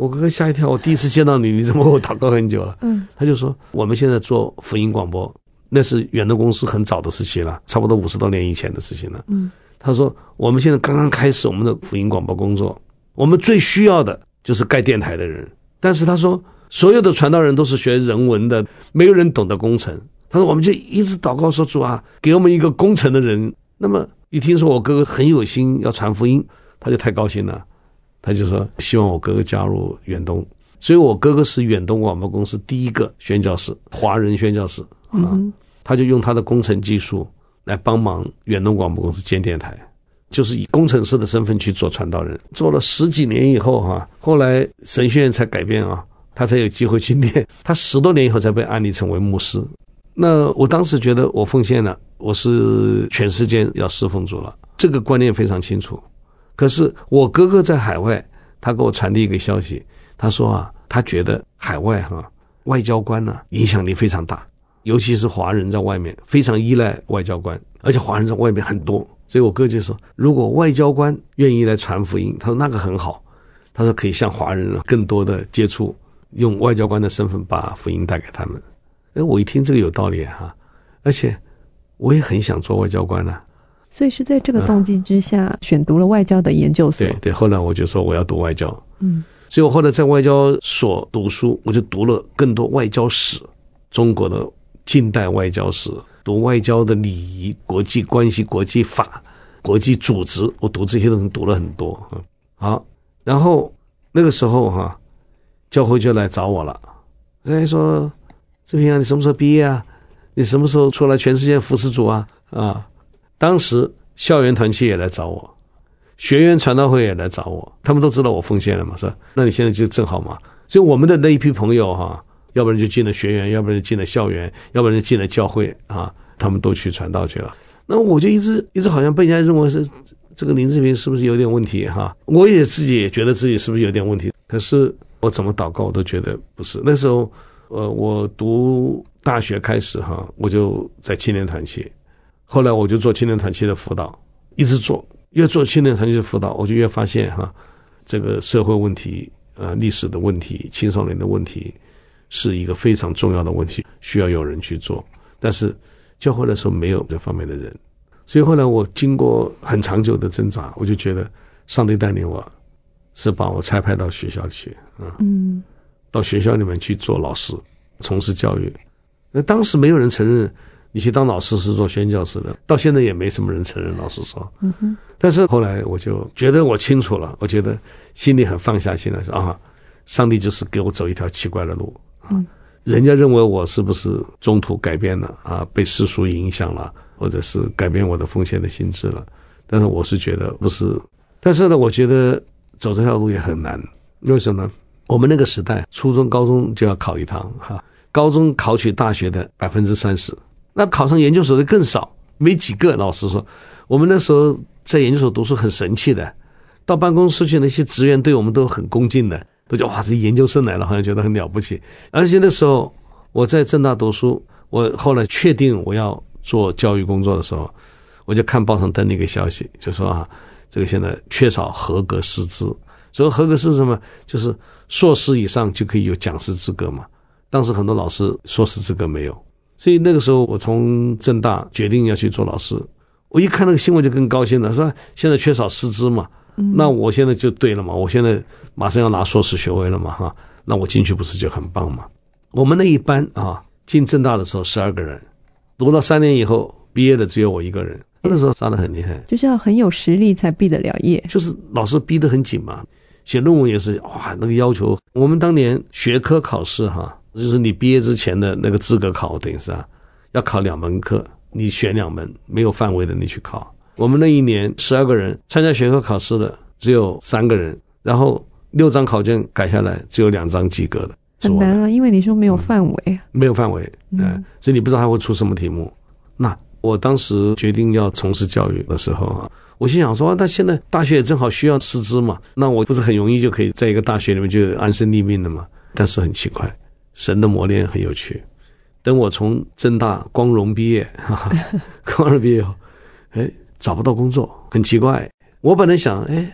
我哥哥吓一跳，我第一次见到你，你怎么为我祷告很久了？嗯，他就说我们现在做福音广播，那是远东公司很早的事情了，差不多五十多年以前的事情了。嗯，他说我们现在刚刚开始我们的福音广播工作，我们最需要的就是盖电台的人。但是他说所有的传道人都是学人文的，没有人懂得工程。他说我们就一直祷告说主啊，给我们一个工程的人。那么一听说我哥哥很有心要传福音，他就太高兴了，他就说希望我哥哥加入远东。所以我哥哥是远东广播公司第一个宣教士，华人宣教士啊、嗯，他就用他的工程技术来帮忙远东广播公司建电台，就是以工程师的身份去做传道人，做了十几年以后哈、啊，后来神学院才改变啊，他才有机会去念，他十多年以后才被安立成为牧师。那我当时觉得我奉献了，我是全世界要侍奉主了，这个观念非常清楚。可是我哥哥在海外，他给我传递一个消息，他说啊，他觉得海外哈、啊、外交官呢、啊、影响力非常大，尤其是华人在外面非常依赖外交官，而且华人在外面很多，所以我哥就说，如果外交官愿意来传福音，他说那个很好，他说可以向华人更多的接触，用外交官的身份把福音带给他们。哎，我一听这个有道理哈、啊，而且我也很想做外交官啊。 所以是在这个动机之下、嗯、选读了外交的研究所。 对对，后来我就说我要读外交。嗯，所以我后来在外交所读书，我就读了更多外交史，中国的近代外交史，读外交的礼仪、国际关系、国际法、国际组织，我读这些东西读了很多。好，然后那个时候哈、啊，教会就来找我了，人家说志平啊，你什么时候毕业啊？你什么时候出来全世界服侍主啊？啊，当时校园团契也来找我，学院传道会也来找我，他们都知道我奉献了嘛，是吧？那你现在就正好嘛。所以我们的那一批朋友哈、啊，要不然就进了学院，要不然就进了校园，要不然就进了教会啊，他们都去传道去了。那我就一直一直好像被人家认为是这个林志平是不是有点问题哈、啊？我也自己也觉得自己是不是有点问题，可是我怎么祷告我都觉得不是。那时候呃，我读大学开始哈，我就在青年团契，后来我就做青年团契的辅导，一直做，越做青年团契的辅导，我就越发现哈，这个社会问题、呃，历史的问题、青少年的问题，是一个非常重要的问题，需要有人去做。但是教会的时候没有这方面的人，所以后来我经过很长久的挣扎，我就觉得上帝带领我，是把我差派到学校去，嗯。嗯到学校里面去做老师，从事教育。那当时没有人承认你去当老师是做宣教师的，到现在也没什么人承认，老实说。嗯哼。但是后来我就觉得我清楚了，我觉得心里很放下心来说啊，上帝就是给我走一条奇怪的路。嗯。人家认为我是不是中途改变了啊，被世俗影响了，或者是改变我的奉献的心智了。但是我是觉得不是。但是呢，我觉得走这条路也很难。为什么呢？我们那个时代，初中、高中就要考一趟哈，高中考取大学的百分之三十，那考上研究所的更少，没几个。老实说，我们那时候在研究所读书很神气的，到办公室去，那些职员对我们都很恭敬的，都觉得哇，这研究生来了，好像觉得很了不起。而且那时候我在政大读书，我后来确定我要做教育工作的时候，我就看报上登了一个消息，就说啊，这个现在缺少合格师资。所谓合格是什么？就是硕士以上就可以有讲师资格嘛。当时很多老师硕士资格没有，所以那个时候我从政大决定要去做老师。我一看那个新闻就更高兴了，说现在缺少师资嘛，嗯、那我现在就对了嘛，我现在马上要拿硕士学位了嘛，哈，那我进去不是就很棒嘛？我们那一班啊，进政大的时候十二个人，读到三年以后毕业的只有我一个人。那时候杀得很厉害， 就是要很有实力才毕得了业， 就是老师逼得很紧嘛。写论文也是哇，那个要求，我们当年学科考试哈，就是你毕业之前的那个资格考，等于是啊，要考两门课，你选两门，没有范围的你去考。我们那一年十二个人参加学科考试的只有三个人，然后六张考卷改下来只有两张及格的， 很难啊，因为你说没有范围、 嗯、没有范围，嗯、呃，所以你不知道他会出什么题目。那我当时决定要从事教育的时候啊，我心想说，那现在大学也正好需要师资嘛，那我不是很容易就可以在一个大学里面就安身立命的嘛？但是很奇怪，神的磨练很有趣。等我从政大光荣毕业，哈哈，光荣毕业后，哎，找不到工作，很奇怪。我本来想，哎，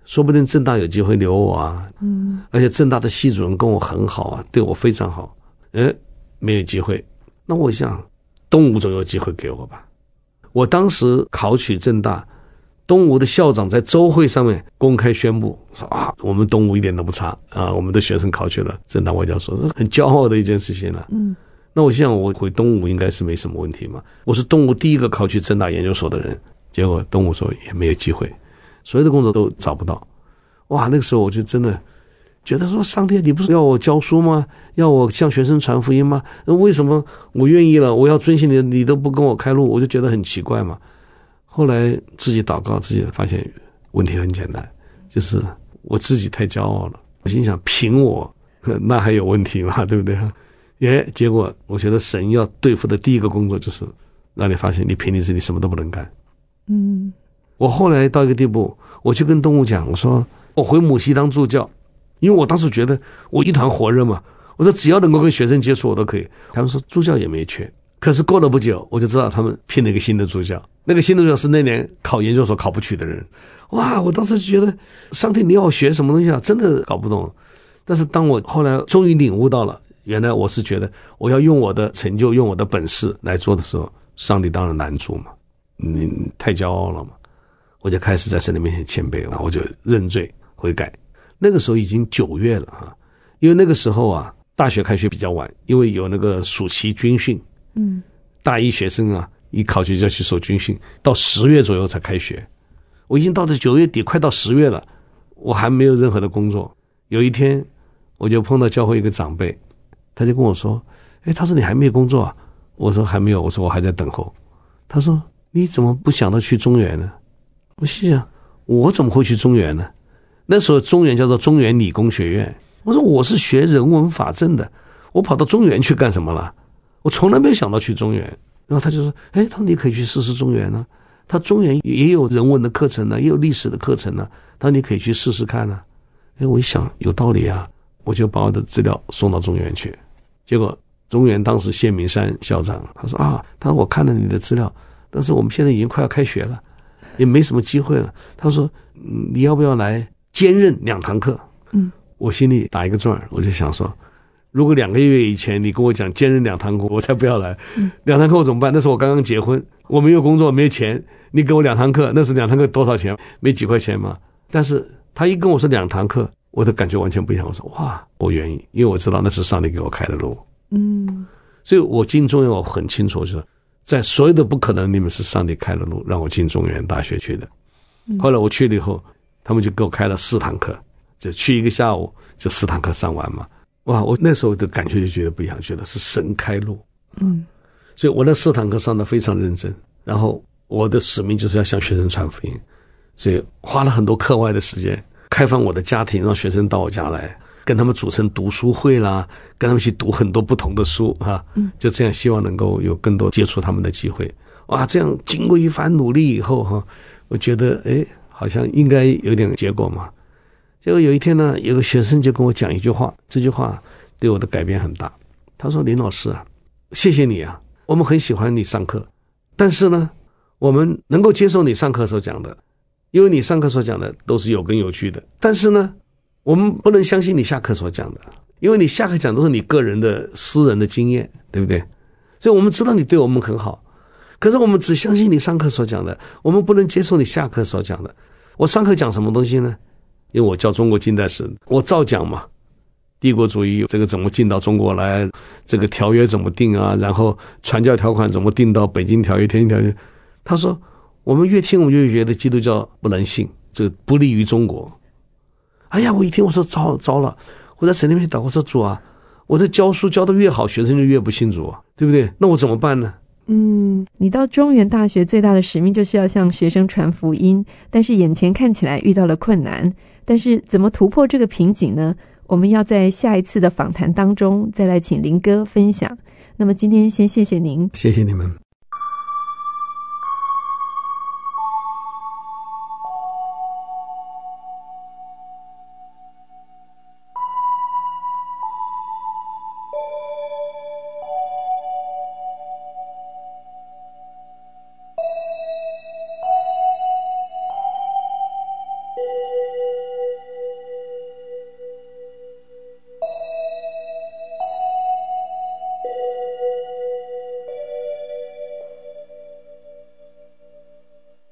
说不定政大有机会留我啊。嗯，而且政大的系主任跟我很好啊，对我非常好。哎，没有机会，那我想东吴总有机会给我吧。我当时考取政大，东吴的校长在周会上面公开宣布说啊，我们东吴一点都不差啊，我们的学生考取了政大外交所，很骄傲的一件事情了。嗯，那我想我回东吴应该是没什么问题嘛。我是东吴第一个考取政大研究所的人，结果东吴说也没有机会，所有的工作都找不到。哇，那个时候我就真的觉得说，上帝，你不是要我教书吗？要我向学生传福音吗？为什么我愿意了，我要遵循你，你都不跟我开路？我就觉得很奇怪嘛。后来自己祷告，自己发现问题很简单，就是我自己太骄傲了。我心想，凭我那还有问题吗？对不对？耶，结果我觉得神要对付的第一个工作就是让你发现，你凭你自己什么都不能干。嗯，我后来到一个地步，我去跟东吴讲，我说我回母系当助教，因为我当时觉得我一团火热嘛。我说只要能够跟学生接触，我都可以。他们说助教也没缺。可是过了不久，我就知道他们聘了一个新的助教，那个新的助教是那年考研究所考不取的人。哇，我当时就觉得上帝你要我学什么东西啊，真的搞不懂。但是当我后来终于领悟到了，原来我是觉得我要用我的成就，用我的本事来做的时候，上帝当然难住嘛，你太骄傲了嘛。我就开始在神的面前谦卑，然后我就认罪悔改。那个时候已经九月了哈，因为那个时候啊，大学开学比较晚，因为有那个暑期军训。嗯，大一学生啊，一考学就要去受军训，到十月左右才开学。我已经到了九月底，快到十月了，我还没有任何的工作。有一天，我就碰到教会一个长辈，他就跟我说：“哎，他说你还没有工作啊？”我说还没有，我说我还在等候。他说你怎么不想到去中原呢？我心想我怎么会去中原呢？那时候中原叫做中原理工学院。我说我是学人文法政的，我跑到中原去干什么了？我从来没有想到去中原。然后他就说，哎，他说你可以去试试中原呢、啊，他中原也有人文的课程呢、啊，也有历史的课程呢、啊，他说你可以去试试看呢、啊。哎，我一想有道理啊，我就把我的资料送到中原去。结果中原当时谢明山校长他说啊，他说我看了你的资料，但是我们现在已经快要开学了，也没什么机会了。他说你要不要来兼任两堂课？嗯，我心里打一个转，我就想说，如果两个月以前你跟我讲兼任两堂课，我才不要来。嗯、两堂课我怎么办？那时候我刚刚结婚，我没有工作，没有钱，你给我两堂课，那时候两堂课多少钱？没几块钱嘛。但是他一跟我说两堂课，我的感觉完全不一样。我说哇，我愿意，因为我知道那是上帝给我开的路。嗯，所以我进中原我很清楚，就是在所有的不可能里面是上帝开了路，让我进中原大学去的。后来我去了以后，他们就给我开了四堂课，就去一个下午，就四堂课上完嘛。哇，我那时候的感觉就觉得不一样，觉得是神开路。嗯，所以我那四堂课上得非常认真，然后我的使命就是要向学生传福音，所以花了很多课外的时间，开放我的家庭，让学生到我家来，跟他们组成读书会啦，跟他们去读很多不同的书啊，就这样希望能够有更多接触他们的机会。哇，这样经过一番努力以后哈，我觉得哎，好像应该有点结果嘛。结果有一天呢，有个学生就跟我讲一句话，这句话对我的改变很大。他说：“林老师啊，谢谢你啊，我们很喜欢你上课，但是呢，我们能够接受你上课所讲的，因为你上课所讲的都是有根有据的。但是呢，我们不能相信你下课所讲的，因为你下课讲都是你个人的私人的经验，对不对？所以我们知道你对我们很好，可是我们只相信你上课所讲的，我们不能接受你下课所讲的。我上课讲什么东西呢？因为我教中国近代史，我照讲嘛，帝国主义这个怎么进到中国来，这个条约怎么定啊，然后传教条款怎么定到北京条约、天津条约。他说我们越听我们越觉得基督教不能信，这个不利于中国。哎呀，我一听我说糟糟了，我在神那边祷告说，主啊，我这教书教得越好，学生就越不信主啊，对不对？那我怎么办呢？ 嗯，你到中原大学最大的使命就是要向学生传福音，但是眼前看起来遇到了困难，但是怎么突破这个瓶颈呢？我们要在下一次的访谈当中再来请林哥分享。那么今天先谢谢您， 谢谢你们。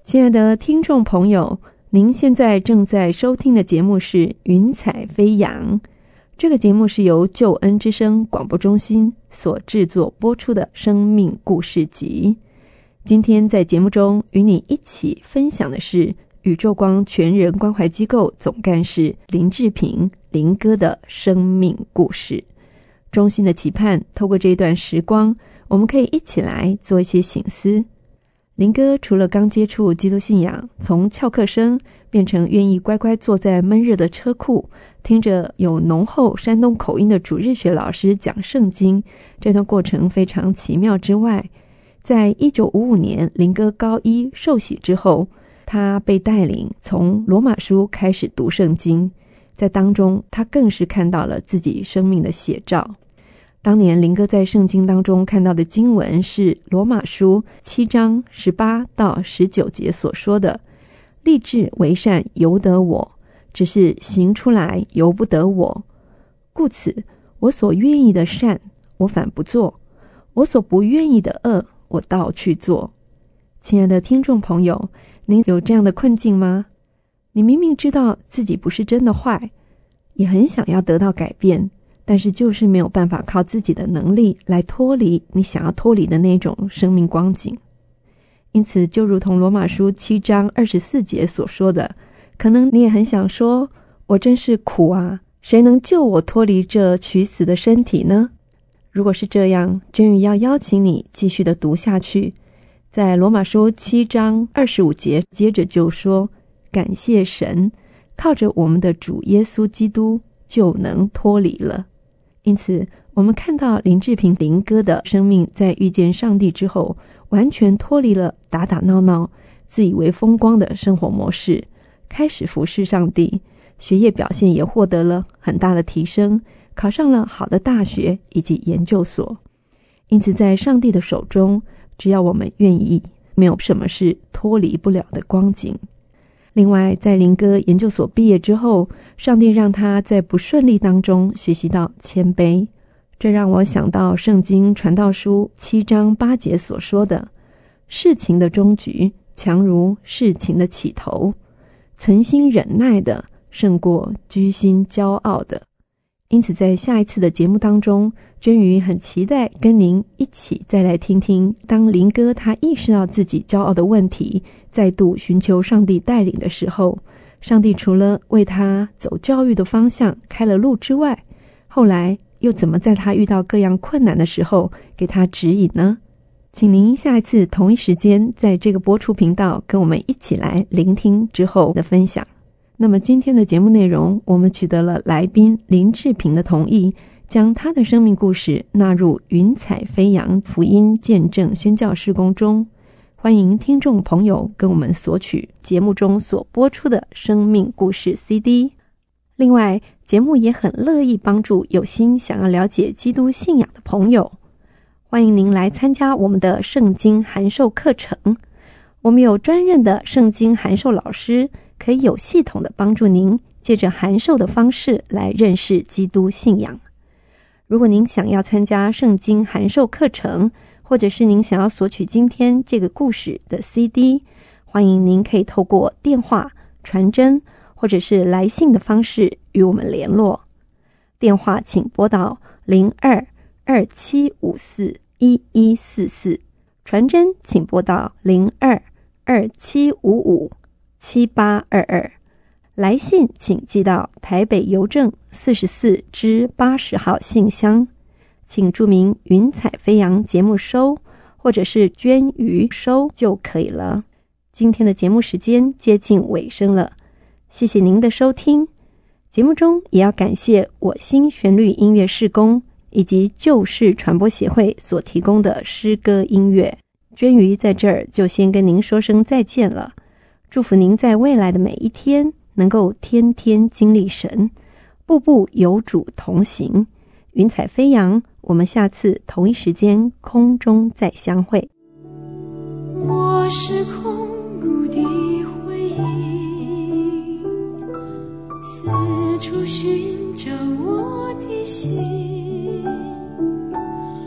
亲爱的听众朋友，您现在正在收听的节目是云彩飞扬，这个节目是由救恩之声广播中心所制作播出的生命故事集。今天在节目中与你一起分享的是宇宙光全人关怀机构总干事林志平林哥的生命故事。衷心的期盼透过这一段时光，我们可以一起来做一些省思。林哥除了刚接触基督信仰，从翘课生变成愿意乖乖坐在闷热的车库，听着有浓厚山东口音的主日学老师讲圣经，这段过程非常奇妙之外，在一九五五年林哥高一受洗之后，他被带领从罗马书开始读圣经，在当中他更是看到了自己生命的写照。当年林哥在圣经当中看到的经文是罗马书七章十八到十九节所说的，立志为善由得我，只是行出来由不得我。故此我所愿意的善我反不做，我所不愿意的恶我倒去做。亲爱的听众朋友，您有这样的困境吗？你明明知道自己不是真的坏，也很想要得到改变，但是就是没有办法靠自己的能力来脱离你想要脱离的那种生命光景。因此就如同罗马书七章二十四节所说的，可能你也很想说，我真是苦啊，谁能救我脱离这取死的身体呢？如果是这样，真宇要邀请你继续的读下去。在罗马书七章二十五节接着就说，感谢神，靠着我们的主耶稣基督就能脱离了。因此我们看到林志平林哥的生命在遇见上帝之后，完全脱离了打打闹闹自以为风光的生活模式，开始服侍上帝，学业表现也获得了很大的提升，考上了好的大学以及研究所。因此在上帝的手中，只要我们愿意，没有什么是脱离不了的光景。另外在林哥研究所毕业之后，上帝让他在不顺利当中学习到谦卑，这让我想到圣经传道书七章八节所说的，事情的终局强如事情的起头，存心忍耐的胜过居心骄傲的。因此在下一次的节目当中，娟瑜很期待跟您一起再来听听，当林哥他意识到自己骄傲的问题，再度寻求上帝带领的时候，上帝除了为他走教育的方向开了路之外，后来又怎么在他遇到各样困难的时候给他指引呢？请您下一次同一时间在这个播出频道跟我们一起来聆听之后的分享。那么今天的节目内容，我们取得了来宾林志平的同意，将他的生命故事纳入云彩飞扬福音见证宣教事工中。欢迎听众朋友跟我们索取节目中所播出的生命故事 C D。 另外节目也很乐意帮助有心想要了解基督信仰的朋友，欢迎您来参加我们的圣经函授课程。我们有专任的圣经函授老师，可以有系统的帮助您借着函授的方式来认识基督信仰。如果您想要参加圣经函授课程，或者是您想要索取今天这个故事的 C D， 欢迎您可以透过电话、传真或者是来信的方式与我们联络。电话请拨到零二二七五四一一四四，传真请拨到零二二七五五七八二二，来信请寄到台北邮政四十四支八十号信箱，请注明云彩飞扬节目收或者是捐鱼收就可以了。今天的节目时间接近尾声了，谢谢您的收听。节目中也要感谢我心旋律音乐事工以及旧事传播协会所提供的诗歌音乐。娟瑜在这儿就先跟您说声再见了，祝福您在未来的每一天能够天天经历神，步步有主同行。云彩飞扬，我们下次同一时间空中再相会。 我是空谷的回忆，四处寻找我的心，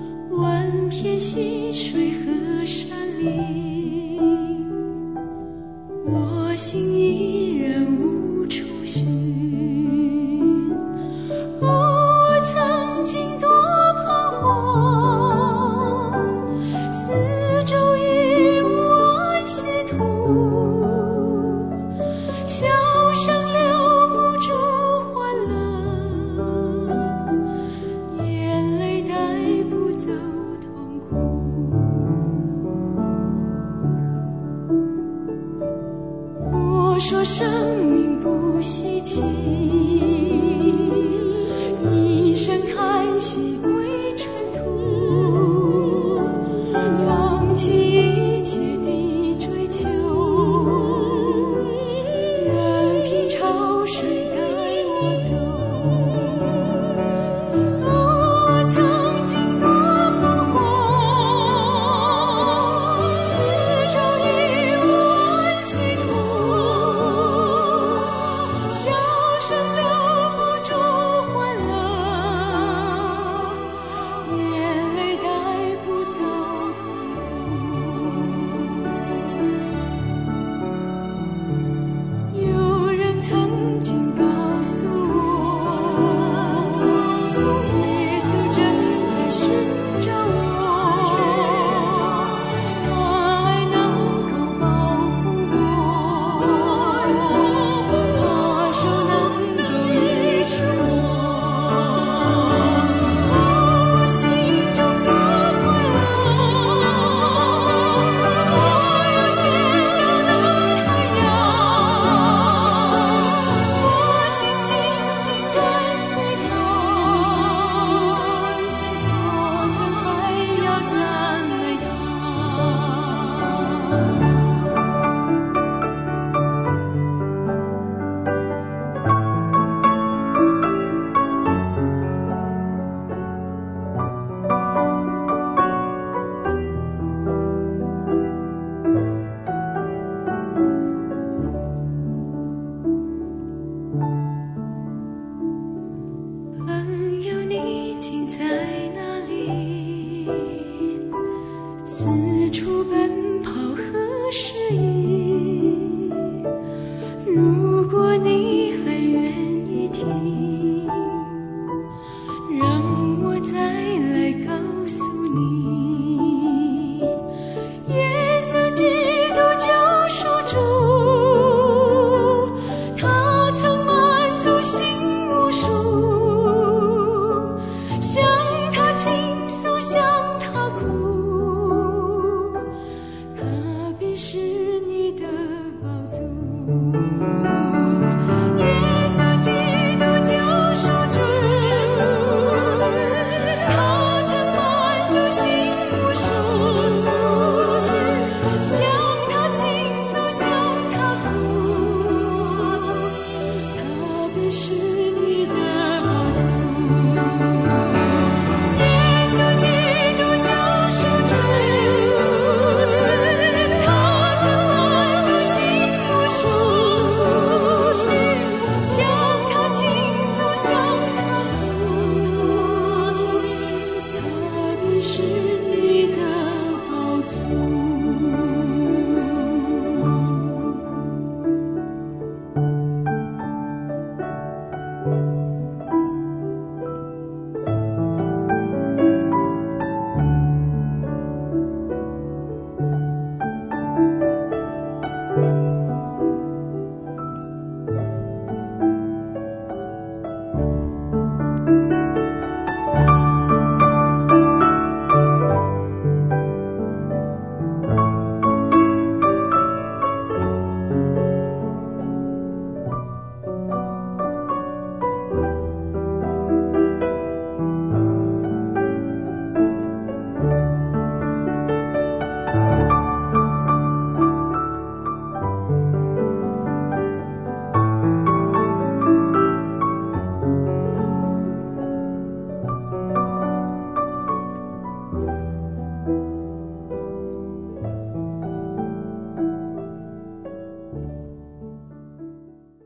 万片溪水和山林， 心依然无处寻。哦，我曾经多彷徨，四周已无安息土，笑声留不住欢乐，眼泪带不走痛苦。我说生命不稀奇，